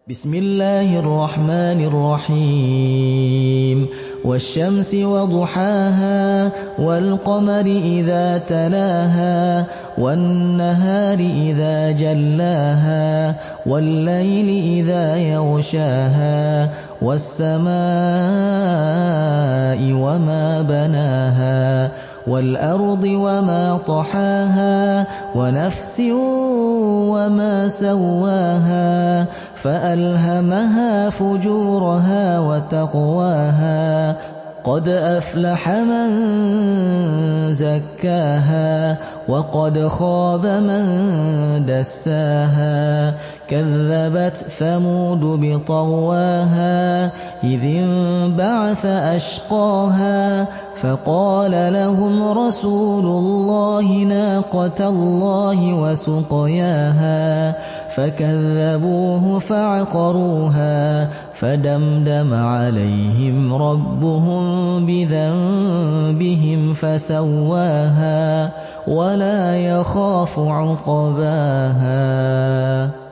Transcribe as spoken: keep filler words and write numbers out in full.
بسم الله الرحمن الرحيم والشمس وضحاها والقمر إذا تلاها والنهار إذا جلاها والليل إذا يغشاها والسماء وما بناها والأرض وما طحاها ونفس وما سواها فألهمها فجورها وتقواها قد أفلح من زكاها وقد خاب من دساها كذبت ثمود بطغواها إذ انبعث أشقاها فقال لهم رسول الله ناقة الله وسقياها فكذبوه فعقروها فدمدم عليهم ربهم بذنبهم فسواها ولا يخاف عقباها.